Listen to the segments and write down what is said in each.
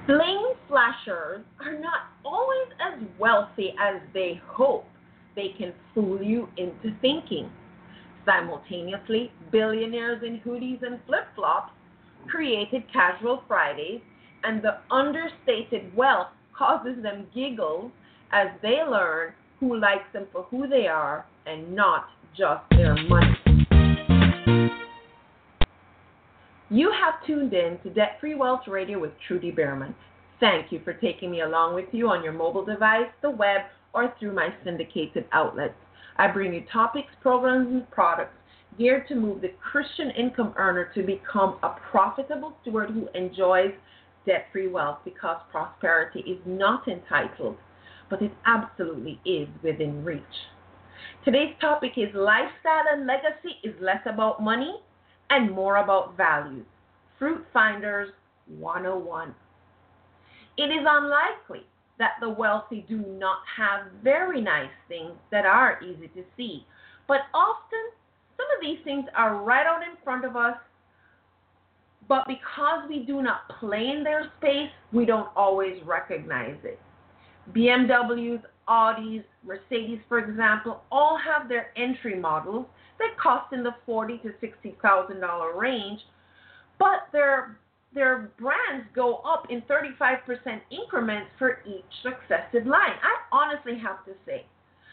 Bling flashers are not always as wealthy as they hope. They can fool you into thinking. Simultaneously, billionaires in hoodies and flip flops created casual Fridays, and the understated wealth causes them giggles as they learn who likes them for who they are and not just their money. You have tuned in to Debt Free Wealth Radio with Trudy Behrman. Thank you for taking me along with you on your mobile device, the web, or through my syndicated outlets. I bring you topics, programs, and products geared to move the Christian income earner to become a profitable steward who enjoys debt-free wealth, because prosperity is not entitled, but it absolutely is within reach. Today's topic is lifestyle and legacy is less about money and more about values. Fruit Finders 101. It is unlikely that the wealthy do not have very nice things that are easy to see, but often some of these things are right out in front of us, but because we do not play in their space, we don't always recognize it. BMWs, Audis, Mercedes, for example, all have their entry models that cost in the $40,000 to $60,000 range, but their brands go up in 35% increments for each successive line. I honestly have to say,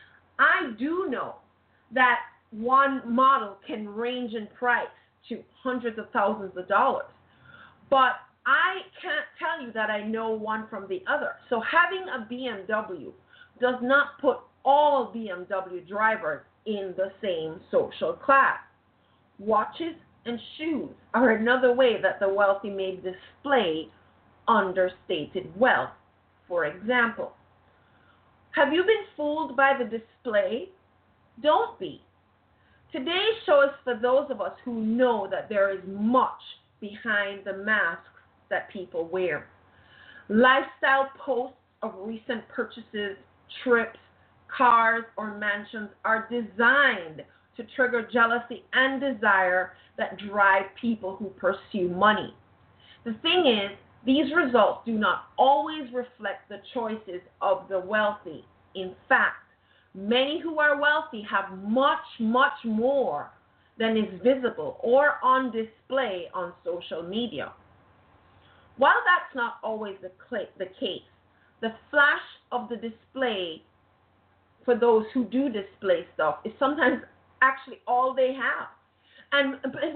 I do know that one model can range in price to hundreds of thousands of dollars, but I can't tell you that I know one from the other. So having a BMW does not put all BMW drivers in the same social class. Watches and shoes are another way that the wealthy may display understated wealth. For example, have you been fooled by the display? Don't be. Today's show is for those of us who know that there is much behind the masks that people wear. Lifestyle posts of recent purchases, trips, cars, or mansions are designed to trigger jealousy and desire that drive people who pursue money. The thing is, these results do not always reflect the choices of the wealthy. In fact, many who are wealthy have much, much more than is visible or on display on social media. While that's not always the case, the flash of the display for those who do display stuff is sometimes actually all they have. And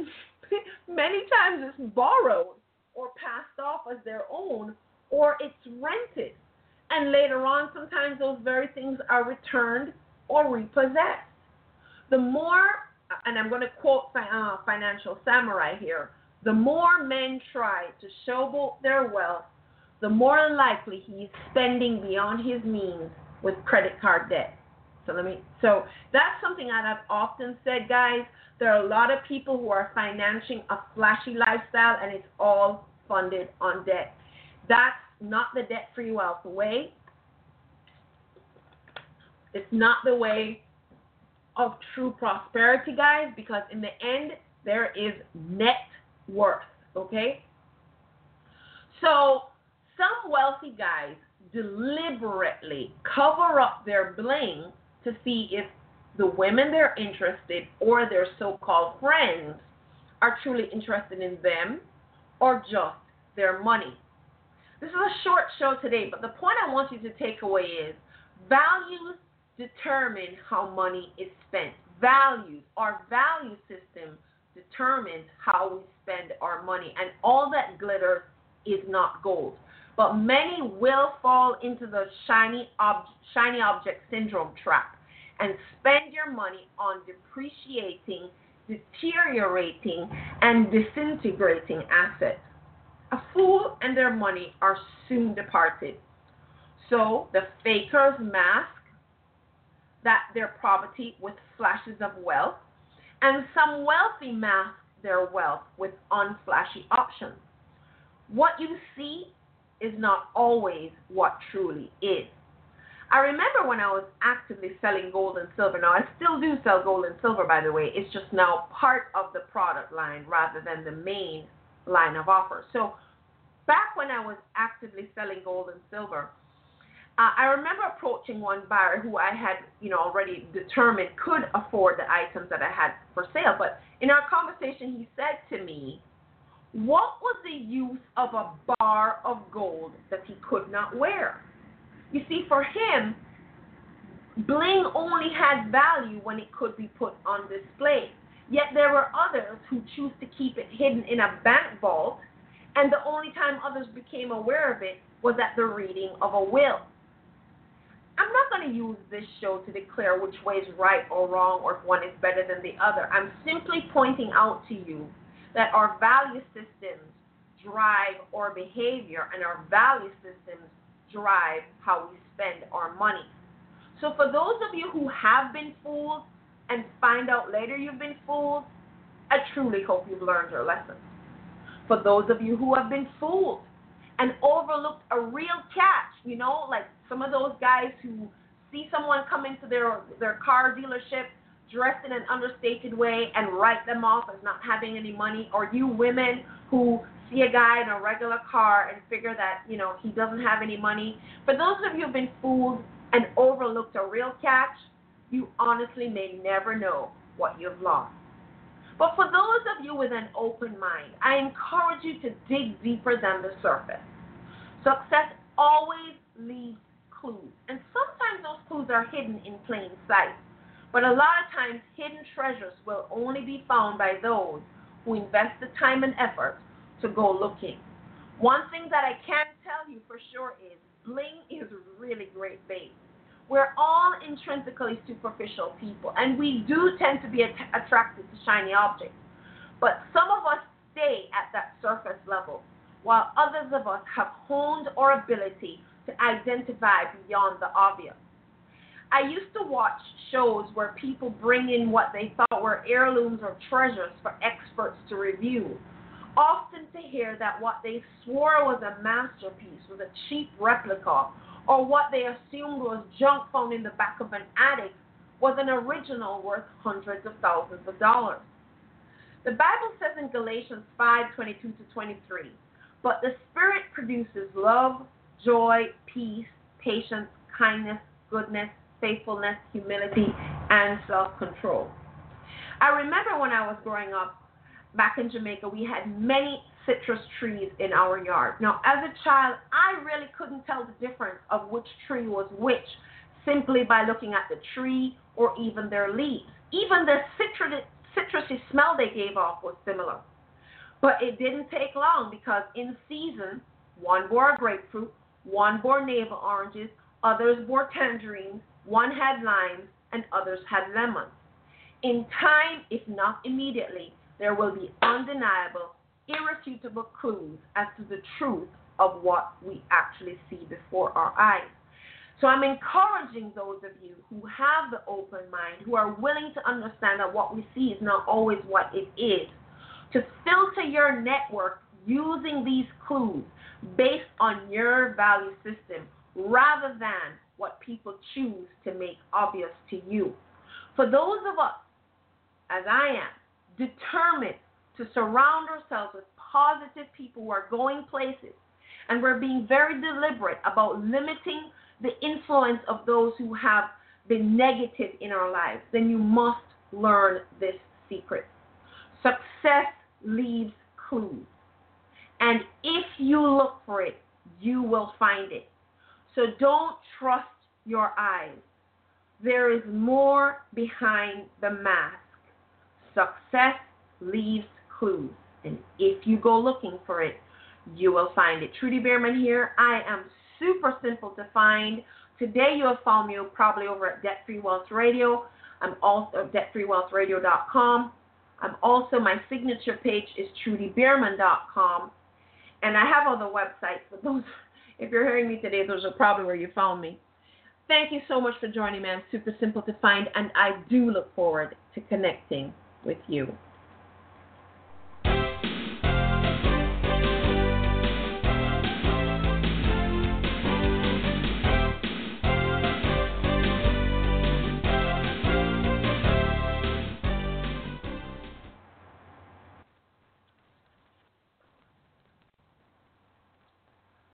many times it's borrowed or passed off as their own, or it's rented. And later on, sometimes those very things are returned or repossessed. The more, and I'm going to quote Financial Samurai here, the more men try to showboat their wealth, the more likely he is spending beyond his means with credit card debt. So that's something that I've often said, guys. There are a lot of people who are financing a flashy lifestyle, and it's all funded on debt. That's not the debt-free wealth way. It's not the way of true prosperity, guys, because in the end, there is net worth, okay? So some wealthy guys deliberately cover up their bling to see if the women they're interested or their so-called friends are truly interested in them or just their money. This is a short show today, but the point I want you to take away is values determine how money is spent. Values, our value system determines how we spend our money, and all that glitters is not gold. But many will fall into the shiny object syndrome trap and spend your money on depreciating, deteriorating, and disintegrating assets. A fool and their money are soon departed. So the fakers mask their poverty with flashes of wealth, and some wealthy mask their wealth with unflashy options. What you see is not always what truly is. I remember when I was actively selling gold and silver. Now, I still do sell gold and silver, by the way. It's just now part of the product line rather than the main line of offers. So back when I was actively selling gold and silver, I remember approaching one buyer who I had, already determined could afford the items that I had for sale. But in our conversation, he said to me, what was the use of a bar of gold that he could not wear? You see, for him, bling only had value when it could be put on display. Yet there were others who choose to keep it hidden in a bank vault, and the only time others became aware of it was at the reading of a will. I'm not going to use this show to declare which way is right or wrong or if one is better than the other. I'm simply pointing out to you that our value systems drive our behavior, and our value systems drive how we spend our money. So for those of you who have been fooled and find out later you've been fooled, I truly hope you've learned your lesson. For those of you who have been fooled and overlooked a real catch, like some of those guys who see someone come into their car dealership dressed in an understated way and write them off as not having any money, or you women who see a guy in a regular car and figure that, he doesn't have any money. For those of you who've been fooled and overlooked a real catch, you honestly may never know what you've lost. But for those of you with an open mind, I encourage you to dig deeper than the surface. Success always leaves clues, and sometimes those clues are hidden in plain sight. But a lot of times, hidden treasures will only be found by those who invest the time and effort to go looking. One thing that I can tell you for sure is bling is really great bait. We're all intrinsically superficial people, and we do tend to be attracted to shiny objects. But some of us stay at that surface level, while others of us have honed our ability to identify beyond the obvious. I used to watch shows where people bring in what they thought were heirlooms or treasures for experts to review, often to hear that what they swore was a masterpiece was a cheap replica, or what they assumed was junk found in the back of an attic was an original worth hundreds of thousands of dollars. The Bible says in Galatians 5:22-23, but the Spirit produces love, joy, peace, patience, kindness, goodness, faithfulness, humility, and self-control. I remember when I was growing up back in Jamaica, we had many citrus trees in our yard. Now, as a child, I really couldn't tell the difference of which tree was which simply by looking at the tree or even their leaves. Even the citrusy smell they gave off was similar. But it didn't take long because in season, one bore grapefruit, one bore navel oranges, others bore tangerines, one had limes, and others had lemons. In time, if not immediately, there will be undeniable, irrefutable clues as to the truth of what we actually see before our eyes. So I'm encouraging those of you who have the open mind, who are willing to understand that what we see is not always what it is, to filter your network using these clues based on your value system rather than what people choose to make obvious to you. For those of us, as I am, determined to surround ourselves with positive people who are going places, and we're being very deliberate about limiting the influence of those who have been negative in our lives, then you must learn this secret. Success leaves clues, and if you look for it, you will find it. So don't trust your eyes. There is more behind the mask. Success leaves clues, and if you go looking for it, you will find it. Trudy Beerman here. I am super simple to find. Today you have found me probably over at Debt Free Wealth Radio. I'm also at debtfreewealthradio.com. I'm also, my signature page is trudybeerman.com, and I have other websites, but those, if you're hearing me today, those are probably where you found me. Thank you so much for joining me. I'm super simple to find, and I do look forward to connecting with you.